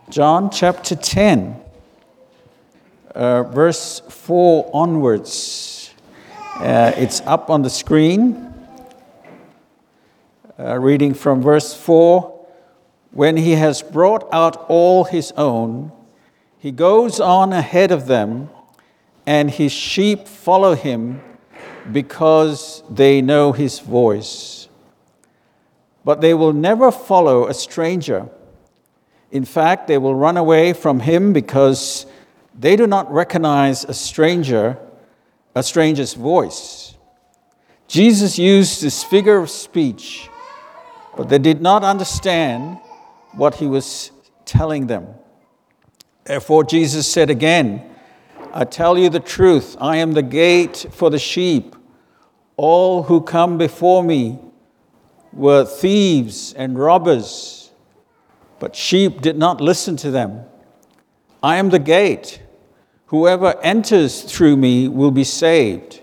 John chapter 10, verse 4 onwards. It's up on the screen. Reading from verse 4. When he has brought out all his own, he goes on ahead of them, and his sheep follow him because they know his voice. But they will never follow a stranger. In fact, they will run away from him because they do not recognize a stranger's voice. Jesus used this figure of speech, but they did not understand what he was telling them. Therefore, Jesus said again, I tell you the truth, I am the gate for the sheep. All who come before me were thieves and robbers, but sheep did not listen to them. I am the gate. Whoever enters through me will be saved.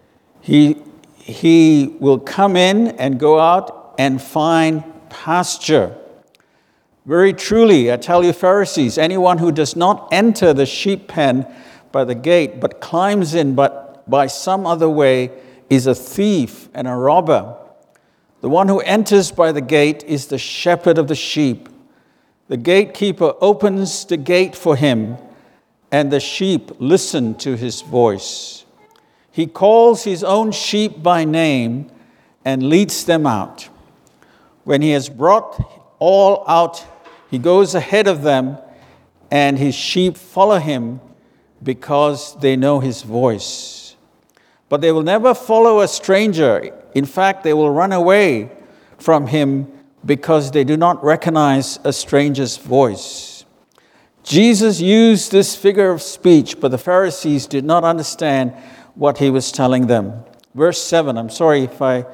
He will come in and go out and find pasture. Very truly, I tell you, Pharisees, anyone who does not enter the sheep pen by the gate, but climbs in but by some other way, is a thief and a robber. The one who enters by the gate is the shepherd of the sheep. The gatekeeper opens the gate for him, and the sheep listen to his voice. He calls his own sheep by name and leads them out. When he has brought all out, he goes ahead of them, and his sheep follow him because they know his voice. But they will never follow a stranger. In fact, they will run away from him because they do not recognize a stranger's voice. Jesus used this figure of speech, but the Pharisees did not understand what he was telling them. Verse 7, I'm sorry if I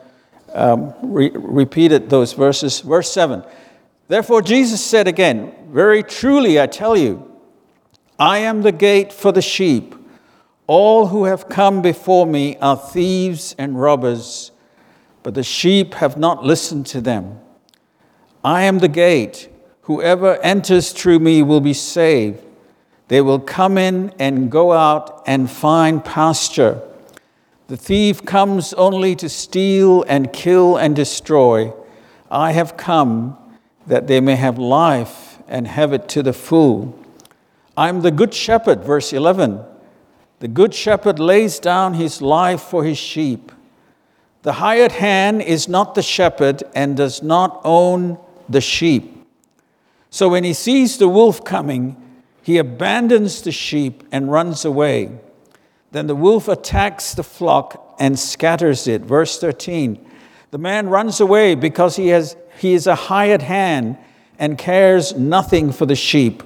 repeated those verses. Verse 7, therefore Jesus said again, very truly I tell you, I am the gate for the sheep. All who have come before me are thieves and robbers, but the sheep have not listened to them. I am the gate. Whoever enters through me will be saved. They will come in and go out and find pasture. The thief comes only to steal and kill and destroy. I have come that they may have life and have it to the full. I am the good shepherd, verse 11. The good shepherd lays down his life for his sheep. The hired hand is not the shepherd and does not own the sheep. So when he sees the wolf coming, he abandons the sheep and runs away. Then the wolf attacks the flock and scatters it. Verse 13, the man runs away because he is a hired hand and cares nothing for the sheep.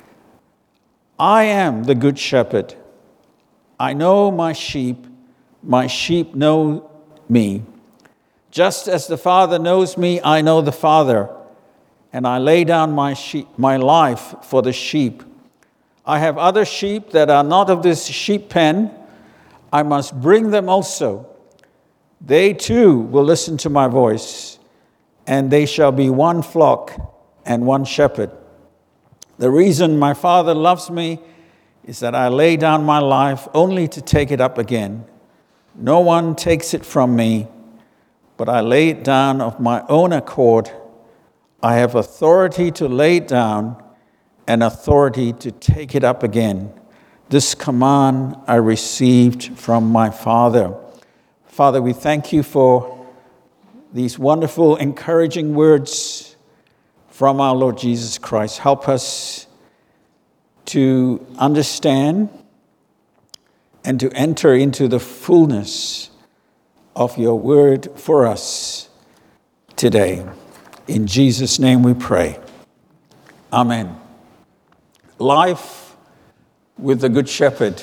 I am the good shepherd. I know my sheep know me. Just as the Father knows me, I know the Father, and I lay down my life for the sheep. I have other sheep that are not of this sheep pen. I must bring them also. They too will listen to my voice, and they shall be one flock and one shepherd. The reason my Father loves me is that I lay down my life only to take it up again. No one takes it from me, but I lay it down of my own accord. I have authority to lay it down and authority to take it up again. This command I received from my Father. Father, we thank you for these wonderful, encouraging words from our Lord Jesus Christ. Help us to understand and to enter into the fullness of your word for us today. In Jesus' name we pray. Amen. Life with the Good Shepherd.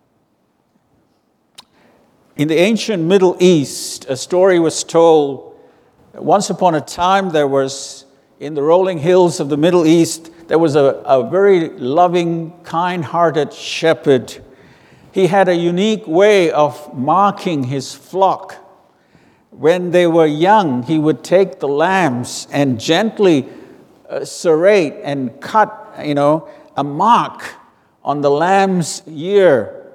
In the ancient Middle East, a story was told that once upon a time there was, in the rolling hills of the Middle East, there was a very loving, kind-hearted shepherd. He had a unique way of marking his flock. When they were young, he would take the lambs and gently serrate and cut a mark on the lamb's ear,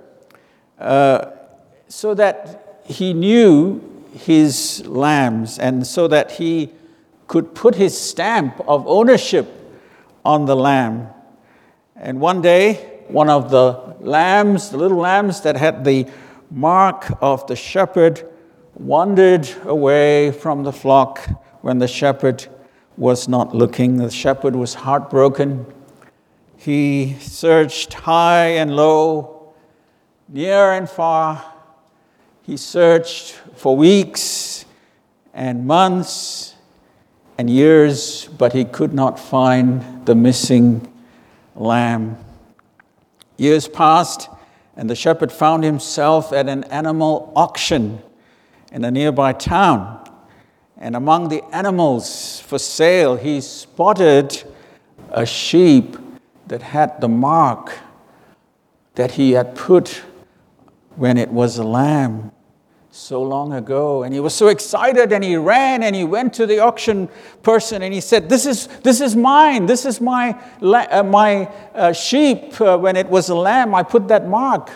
so that he knew his lambs, and so that he could put his stamp of ownership on the lamb. And one day, one of the lambs, the little lambs that had the mark of the shepherd, wandered away from the flock when the shepherd was not looking. The shepherd was heartbroken. He searched high and low, near and far. He searched for weeks and months and years, but he could not find the missing lamb. Years passed, and the shepherd found himself at an animal auction in a nearby town. And among the animals for sale, he spotted a sheep that had the mark that he had put when it was a lamb so long ago. And he was so excited, and he ran and he went to the auction person and he said, this is mine. This is my sheep. When it was a lamb, I put that mark.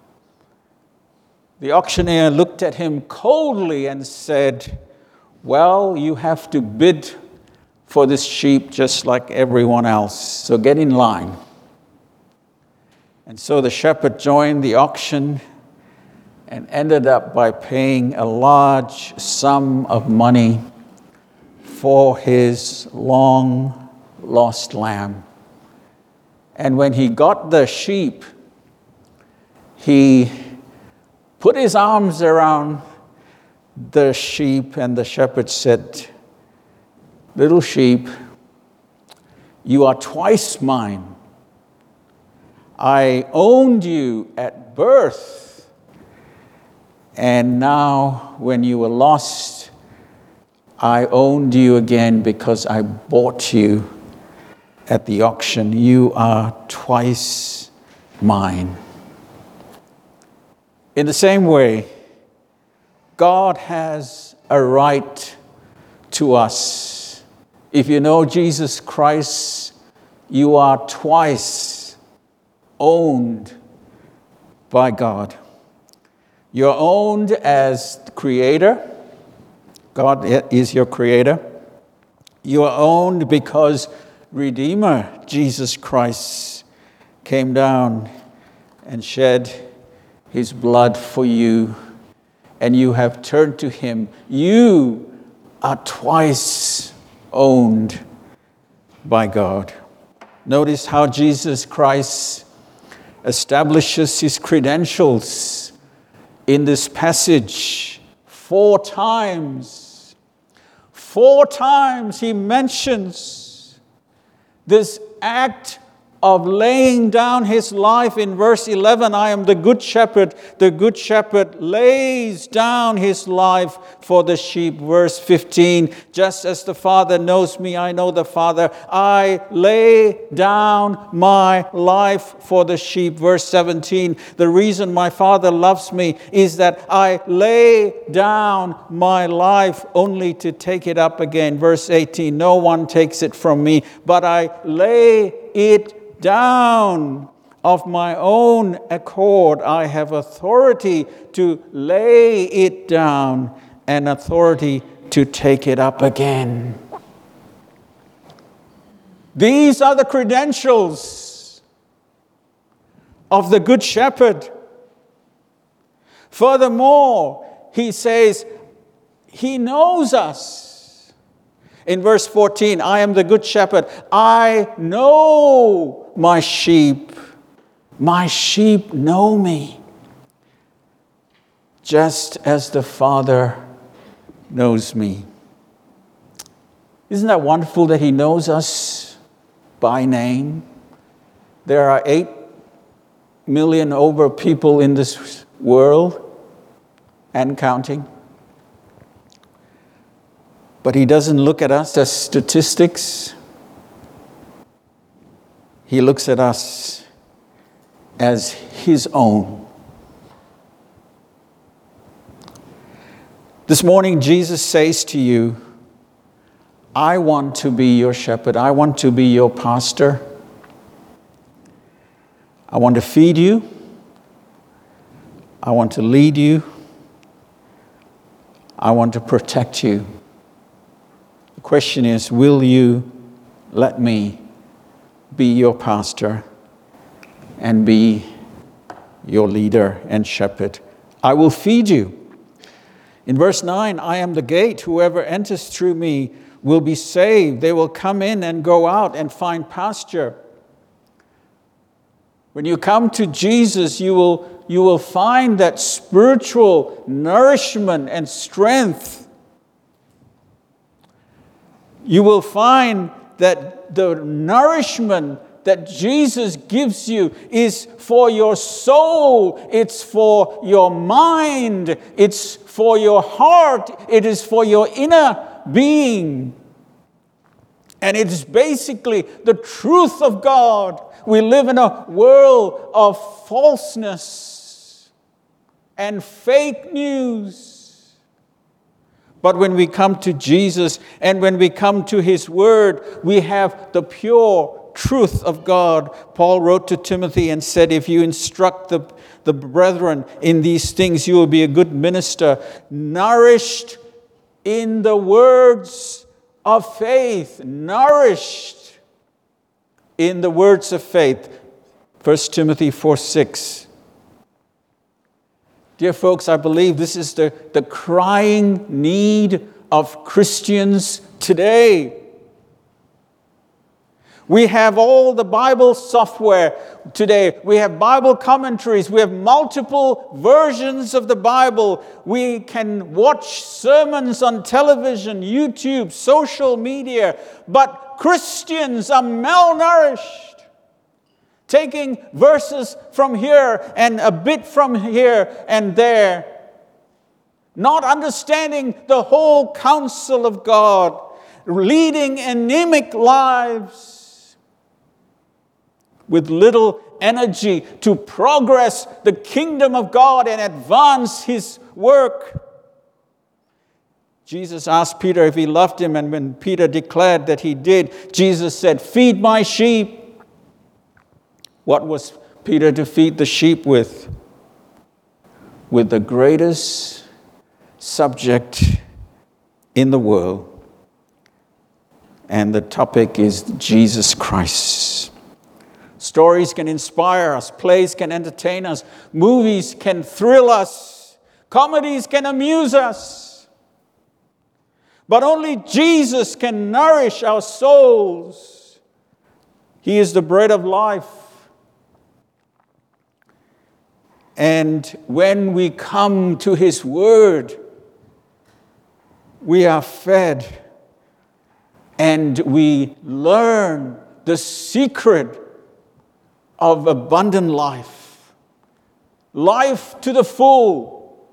The auctioneer looked at him coldly and said, well, you have to bid for this sheep just like everyone else. So get in line. And so the shepherd joined the auction and ended up by paying a large sum of money for his long lost lamb. And when he got the sheep, he put his arms around the sheep, and the shepherd said, little sheep, you are twice mine. I owned you at birth, and now when you were lost, I owned you again because I bought you at the auction. You are twice mine. In the same way, God has a right to us. If you know Jesus Christ, you are twice owned by God. You're owned as creator. God is your creator. You are owned because Redeemer Jesus Christ came down and shed his blood for you, and you have turned to him. You are twice owned by God. Notice how Jesus Christ establishes his credentials in this passage. 4 times. 4 times he mentions this act of laying down his life. In verse 11, I am the good shepherd. The good shepherd lays down his life for the sheep. Verse 15, just as the Father knows me, I know the Father. I lay down my life for the sheep. Verse 17, the reason my Father loves me is that I lay down my life only to take it up again. Verse 18, no one takes it from me, but I lay it down of my own accord. I have authority to lay it down and authority to take it up again. These are the credentials of the Good Shepherd. Furthermore, he says, he knows us. In verse 14, I am the good shepherd. I know my sheep. My sheep know me. Just as the Father knows me. Isn't that wonderful that he knows us by name? There are 8 million over people in this world and counting. But he doesn't look at us as statistics. He looks at us as his own. This morning, Jesus says to you, I want to be your shepherd. I want to be your pastor. I want to feed you. I want to lead you. I want to protect you. The question is, will you let me be your pastor and be your leader and shepherd? I will feed you. In verse 9, I am the gate. Whoever enters through me will be saved. They will come in and go out and find pasture. When you come to Jesus, you will find that spiritual nourishment and strength. You will find that the nourishment that Jesus gives you is for your soul, it's for your mind, it's for your heart, it is for your inner being. And it is basically the truth of God. We live in a world of falseness and fake news. But when we come to Jesus and when we come to His Word, we have the pure truth of God. Paul wrote to Timothy and said, if you instruct the brethren in these things, you will be a good minister, nourished in the words of faith. Nourished in the words of faith. 1 Timothy 4:6. Dear folks, I believe this is the crying need of Christians today. We have all the Bible software today. We have Bible commentaries. We have multiple versions of the Bible. We can watch sermons on television, YouTube, social media. But Christians are malnourished, taking verses from here and a bit from here and there, not understanding the whole counsel of God, leading anemic lives, with little energy to progress the kingdom of God and advance His work. Jesus asked Peter if he loved him, and when Peter declared that he did, Jesus said, "Feed my sheep." What was Peter to feed the sheep with? With the greatest subject in the world. And the topic is Jesus Christ. Stories can inspire us. Plays can entertain us. Movies can thrill us. Comedies can amuse us. But only Jesus can nourish our souls. He is the bread of life. And when we come to His Word, we are fed and we learn the secret of abundant life. Life to the full.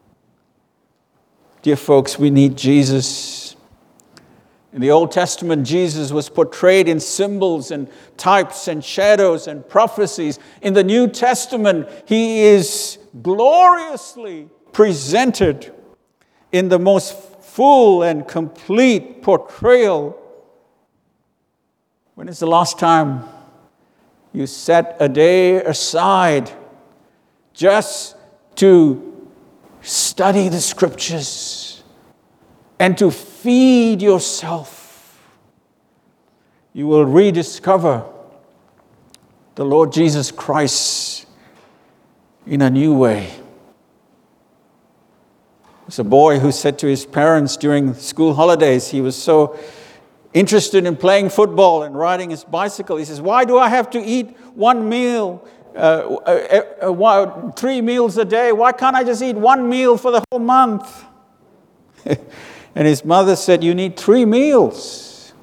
Dear folks, we need Jesus. In the Old Testament, Jesus was portrayed in symbols and types and shadows and prophecies. In the New Testament, He is gloriously presented in the most full and complete portrayal. When is the last time you set a day aside just to study the Scriptures and to feed yourself? You will rediscover the Lord Jesus Christ in a new way. There's a boy who said to his parents during school holidays, he was so interested in playing football and riding his bicycle. He says, "Why do I have to eat one meal, 3 meals a day? Why can't I just eat one meal for the whole month?" And his mother said, "You need 3 meals.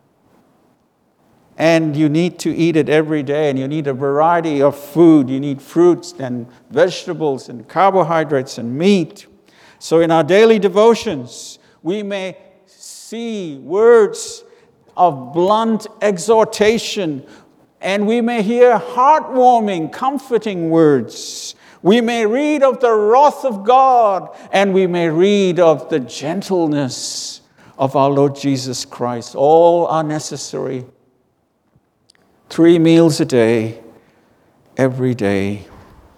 And you need to eat it every day, and you need a variety of food. You need fruits and vegetables and carbohydrates and meat." So in our daily devotions, we may see words of blunt exhortation, and we may hear heartwarming, comforting words. We may read of the wrath of God, and we may read of the gentleness of our Lord Jesus Christ. All are necessary. 3 meals a day every day.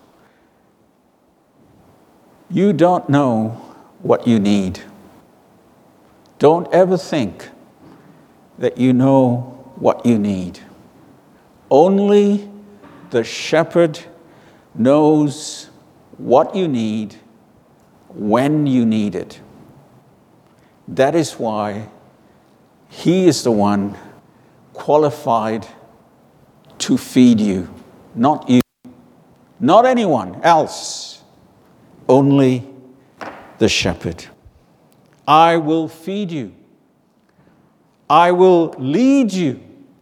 You don't know what you need. Don't ever think that you know what you need. Only the shepherd knows what you need when you need it. That is why he is the one qualified to feed you, not you, not anyone else, only the shepherd. I will feed you. I will lead you.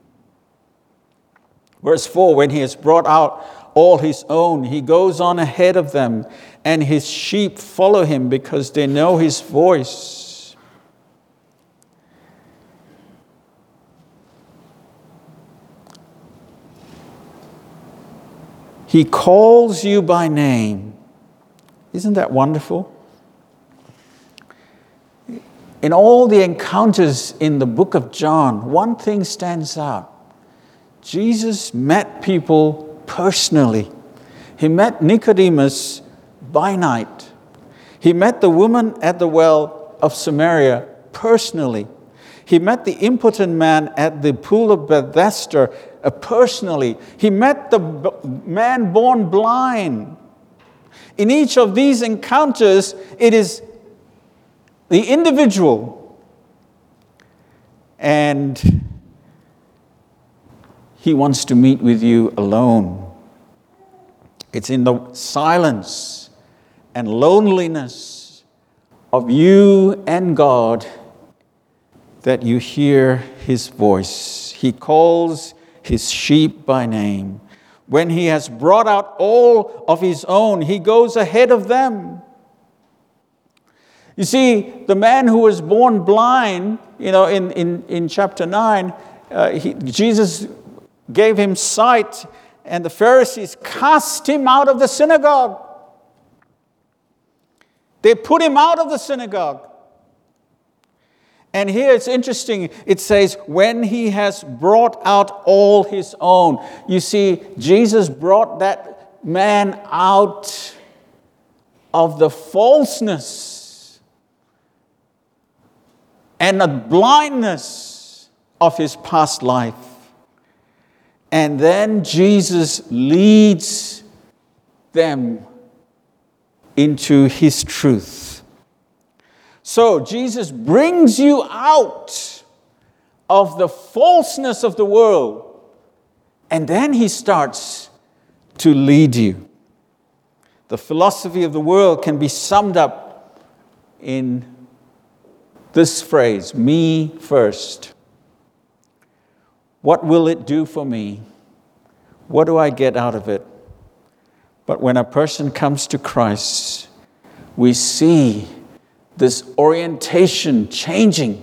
Verse 4, when he has brought out all his own, he goes on ahead of them, and his sheep follow him because they know his voice. He calls you by name. Isn't that wonderful? In all the encounters in the book of John, one thing stands out. Jesus met people personally. He met Nicodemus by night. He met the woman at the well of Samaria personally. He met the impotent man at the pool of Bethesda personally. He met the man born blind. In each of these encounters, it is the individual, and he wants to meet with you alone. It's in the silence and loneliness of you and God that you hear his voice. He calls his sheep by name. When he has brought out all of his own, he goes ahead of them. You see, the man who was born blind, in chapter 9, Jesus gave him sight, and the Pharisees cast him out of the synagogue. They put him out of the synagogue. And here it's interesting, it says, when he has brought out all his own. You see, Jesus brought that man out of the falseness and the blindness of his past life. And then Jesus leads them into his truth. So Jesus brings you out of the falseness of the world, and then he starts to lead you. The philosophy of the world can be summed up in this phrase, me first. What will it do for me? What do I get out of it? But when a person comes to Christ, we see this orientation changing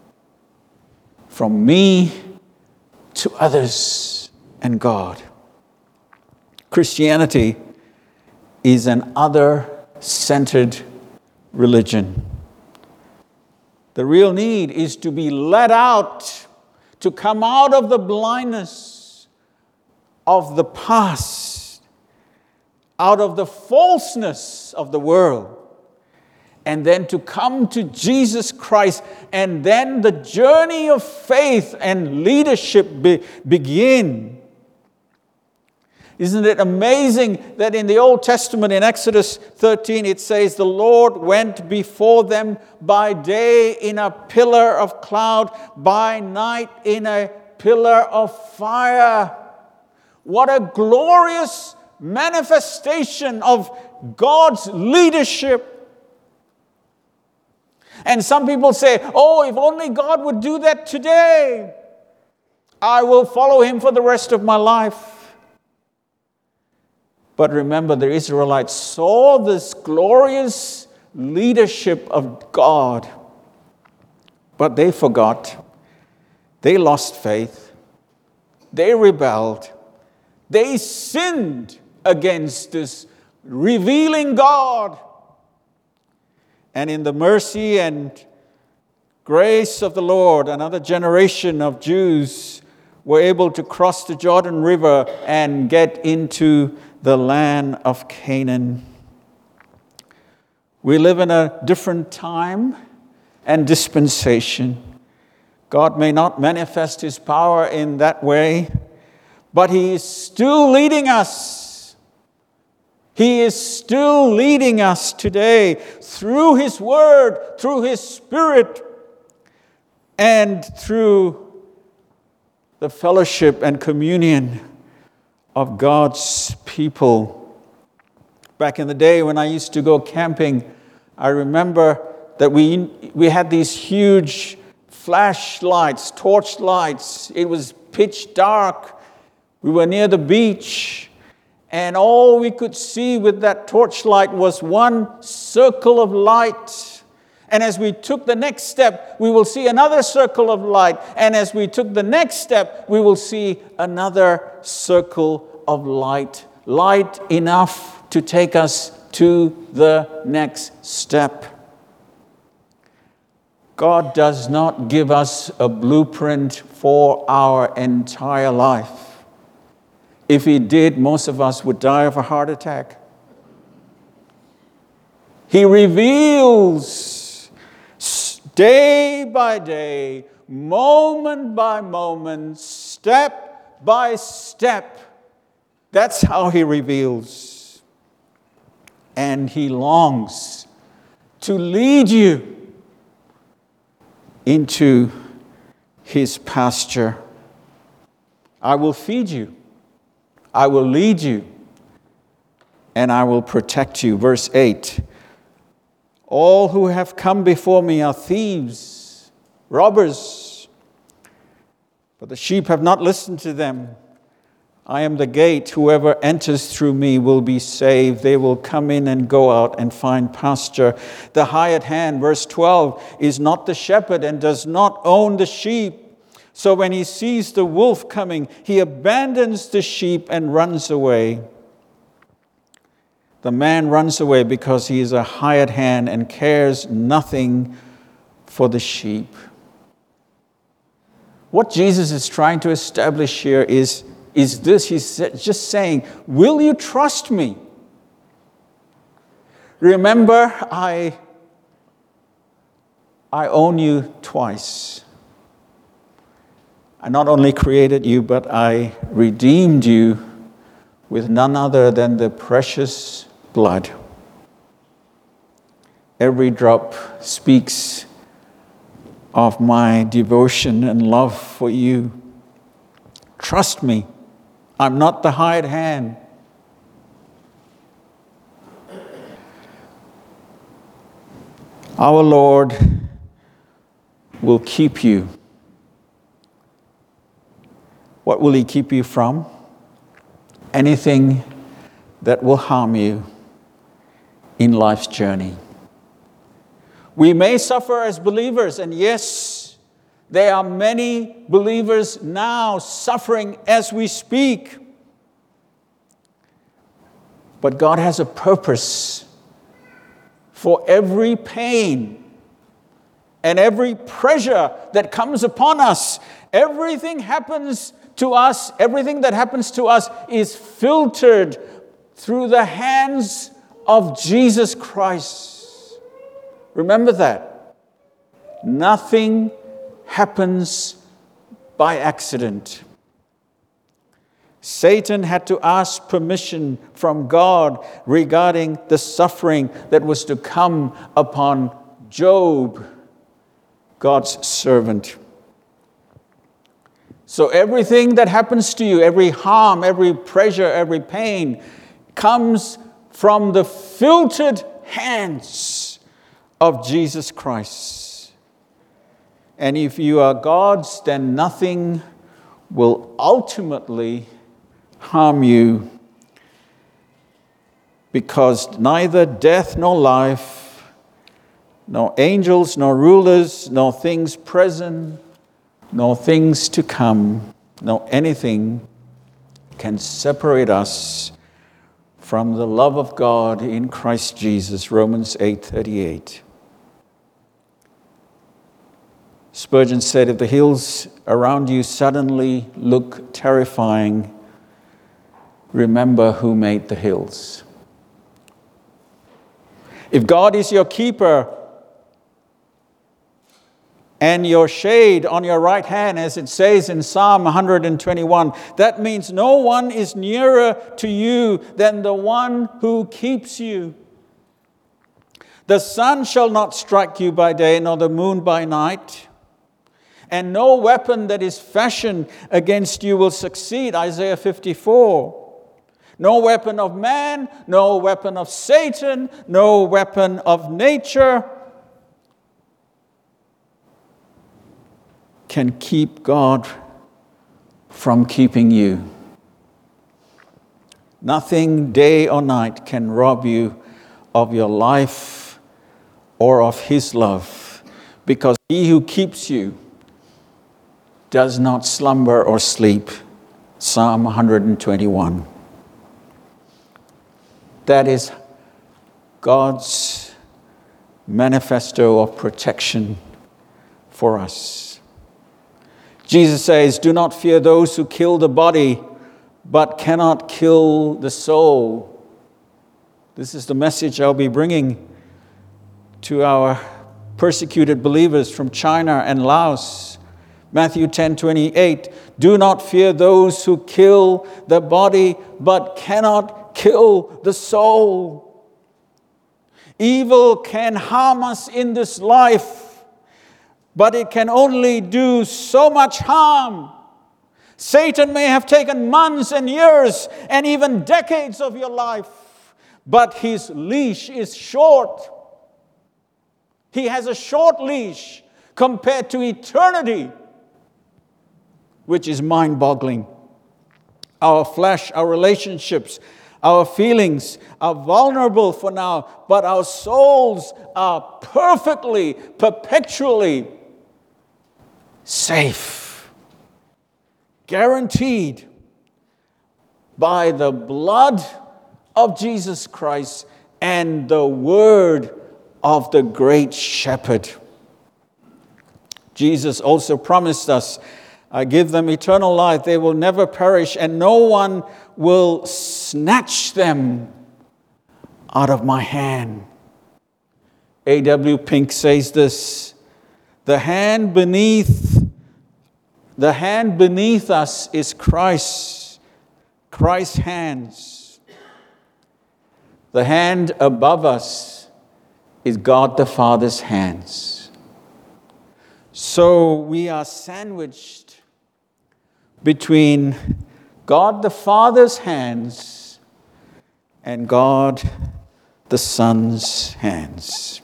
from me to others and God. Christianity is an other-centered religion. The real need is to be led out, to come out of the blindness of the past, out of the falseness of the world, and then to come to Jesus Christ, and then the journey of faith and leadership begin. Isn't it amazing that in the Old Testament, in Exodus 13, it says, the Lord went before them by day in a pillar of cloud, by night in a pillar of fire. What a glorious manifestation of God's leadership. And some people say, oh, if only God would do that today, I will follow him for the rest of my life. But remember, the Israelites saw this glorious leadership of God, but they forgot. They lost faith. They rebelled. They sinned against this revealing God. And in the mercy and grace of the Lord, another generation of Jews were able to cross the Jordan River and get into the land of Canaan. We live in a different time and dispensation. God may not manifest His power in that way, but He is still leading us. He is still leading us today through His Word, through His Spirit, and through the fellowship and communion of God's people. Back in the day when I used to go camping, I remember that we had these huge flashlights, torch lights. It was pitch dark. We were near the beach, and all we could see with that torchlight was one circle of light. And as we took the next step, we will see another circle of light. And as we took the next step, we will see another circle of light. Light enough to take us to the next step. God does not give us a blueprint for our entire life. If He did, most of us would die of a heart attack. He reveals day by day, moment by moment, step by step. That's how He reveals. And He longs to lead you into His pasture. I will feed you. I will lead you. And I will protect you. Verse 8. All who have come before me are thieves, robbers, but the sheep have not listened to them. I am the gate. Whoever enters through me will be saved. They will come in and go out and find pasture. The hired hand, verse 12, is not the shepherd and does not own the sheep. So when he sees the wolf coming, he abandons the sheep and runs away. The man runs away because he is a hired hand and cares nothing for the sheep. What Jesus is trying to establish here is this. He's just saying, will you trust me? Remember, I own you twice. I not only created you, but I redeemed you with none other than the precious blood. Every drop speaks of my devotion and love for you. Trust me, I'm not the hired hand. Our Lord will keep you. What will He keep you from? Anything that will harm you in life's journey. We may suffer as believers, and yes, there are many believers now suffering as we speak. But God has a purpose for every pain and every pressure that comes upon us. Everything happens to us, everything that happens to us is filtered through the hands of Jesus Christ. Remember that. Nothing happens by accident. Satan had to ask permission from God regarding the suffering that was to come upon Job, God's servant. So everything that happens to you, every harm, every pressure, every pain, comes from the filtered hands of Jesus Christ. And if you are God's, then nothing will ultimately harm you, because neither death nor life, nor angels, nor rulers, nor things present, nor things to come, nor anything can separate us from the love of God in Christ Jesus. Romans 8:38. Spurgeon said, if the hills around you suddenly look terrifying, remember who made the hills. If God is your keeper and your shade on your right hand, as it says in Psalm 121, that means no one is nearer to you than the one who keeps you. The sun shall not strike you by day, nor the moon by night. And no weapon that is fashioned against you will succeed. Isaiah 54. No weapon of man, no weapon of Satan, no weapon of nature can keep God from keeping you. Nothing, day or night, can rob you of your life or of His love, because He who keeps you does not slumber or sleep. Psalm 121. That is God's manifesto of protection for us. Jesus says, do not fear those who kill the body, but cannot kill the soul. This is the message I'll be bringing to our persecuted believers from China and Laos. Matthew 10:28, do not fear those who kill the body, but cannot kill the soul. Evil can harm us in this life, but it can only do so much harm. Satan may have taken months and years and even decades of your life, but his leash is short. He has a short leash compared to eternity, which is mind-boggling. Our flesh, our relationships, our feelings are vulnerable for now, but our souls are perfectly, perpetually safe, guaranteed by the blood of Jesus Christ and the word of the great shepherd. Jesus also promised us, I give them eternal life. They will never perish, and no one will snatch them out of my hand. A.W. Pink says this, the hand beneath us is Christ's hands. The hand above us is God the Father's hands. So we are sandwiched between God the Father's hands and God the Son's hands.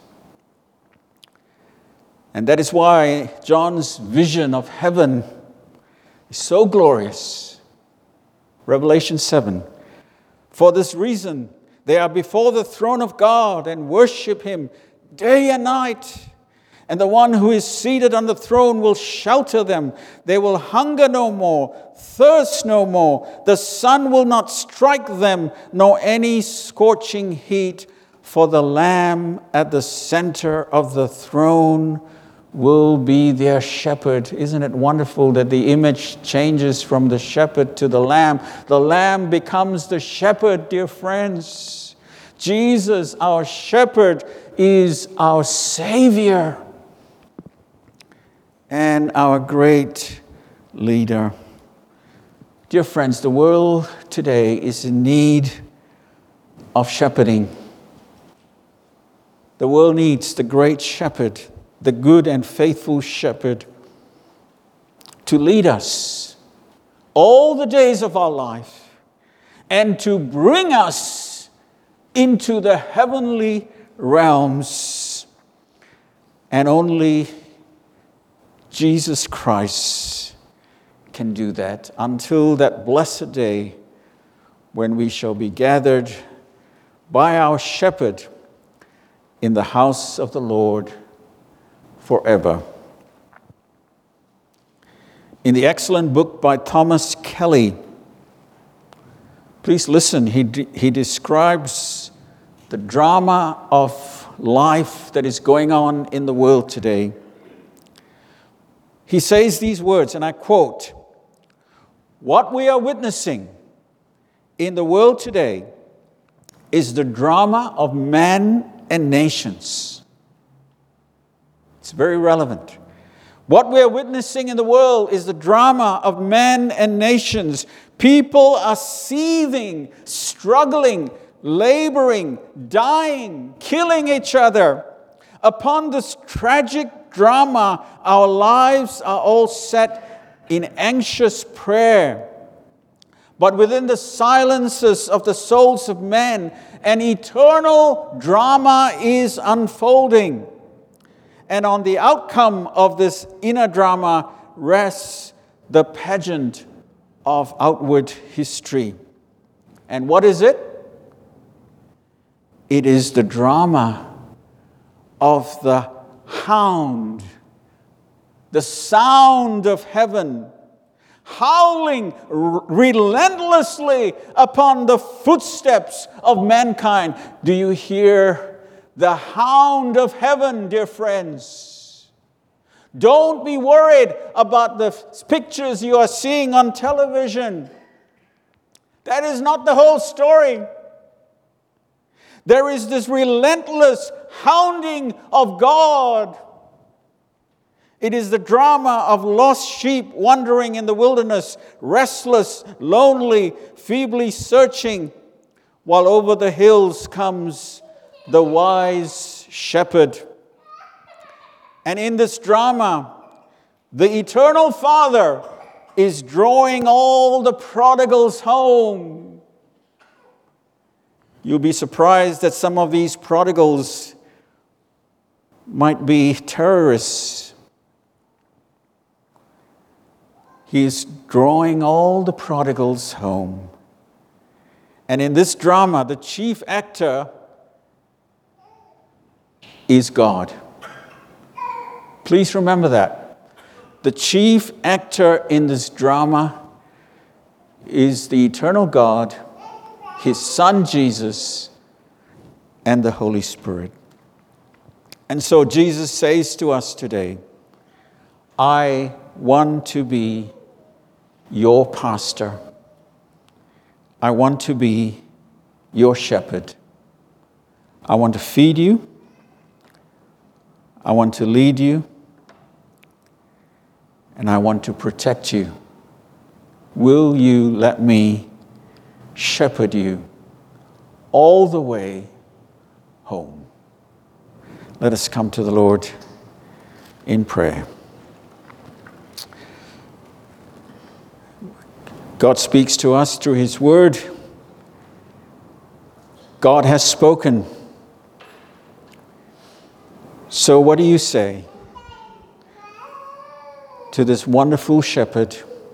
And that is why John's vision of heaven is so glorious. Revelation 7. For this reason, they are before the throne of God and worship Him day and night. And the one who is seated on the throne will shelter them. They will hunger no more, thirst no more. The sun will not strike them, nor any scorching heat. For the Lamb at the center of the throne will be their shepherd. Isn't it wonderful that the image changes from the shepherd to the Lamb? The Lamb becomes the shepherd, dear friends. Jesus, our shepherd, is our Savior and our great leader. Dear friends, the world today is in need of shepherding. The world needs the great shepherd, the good and faithful shepherd, to lead us all the days of our life and to bring us into the heavenly realms. And only Jesus Christ can do that until that blessed day when we shall be gathered by our shepherd in the house of the Lord forever. In the excellent book by Thomas Kelly, please listen, he describes the drama of life that is going on in the world today. He says these words, and I quote, "What we are witnessing in the world today is the drama of men and nations." It's very relevant. What we are witnessing in the world is the drama of men and nations. People are seething, struggling, laboring, dying, killing each other. Upon this tragic drama, our lives are all set in anxious prayer. But within the silences of the souls of men, an eternal drama is unfolding. And on the outcome of this inner drama rests the pageant of outward history. And what is it? It is the drama of the hound, the sound of heaven, howling relentlessly upon the footsteps of mankind. Do you hear the hound of heaven, dear friends? Don't be worried about the pictures you are seeing on television. That is not the whole story. There is this relentless hounding of God. It is the drama of lost sheep wandering in the wilderness, restless, lonely, feebly searching, while over the hills comes the wise shepherd. And in this drama, the eternal Father is drawing all the prodigals home. You'll be surprised that some of these prodigals might be terrorists. He is drawing all the prodigals home. And in this drama, the chief actor is God. Please remember that. The chief actor in this drama is the eternal God, His Son Jesus, and the Holy Spirit. And so Jesus says to us today, I want to be your pastor. I want to be your shepherd. I want to feed you. I want to lead you. And I want to protect you. Will you let me shepherd you all the way home? Let us come to the Lord in prayer. God speaks to us through His Word. God has spoken. So what do you say to this wonderful shepherd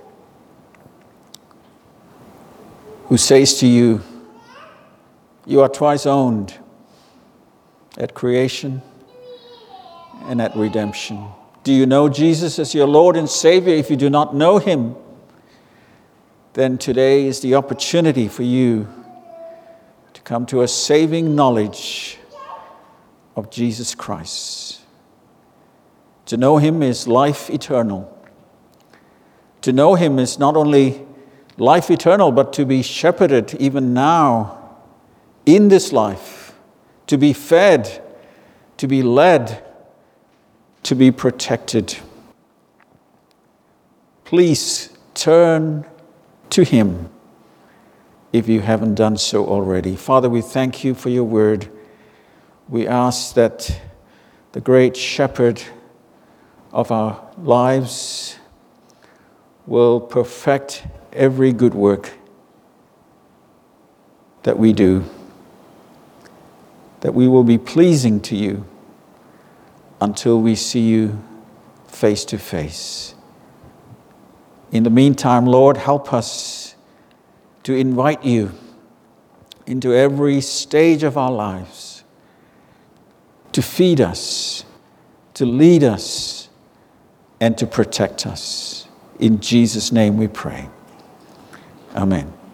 who says to you, you are twice owned at creation and at redemption? Do you know Jesus as your Lord and Savior? If you do not know Him, then today is the opportunity for you to come to a saving knowledge of Jesus Christ. To know Him is life eternal. To know Him is not only life eternal, but to be shepherded even now in this life, to be fed, to be led, to be protected. Please turn to Him if you haven't done so already. Father, we thank You for Your word. We ask that the great shepherd of our lives will perfect every good work that we do, that we will be pleasing to You until we see You face to face. In the meantime, Lord, help us to invite You into every stage of our lives, to feed us, to lead us, and to protect us. In Jesus' name we pray. Amen.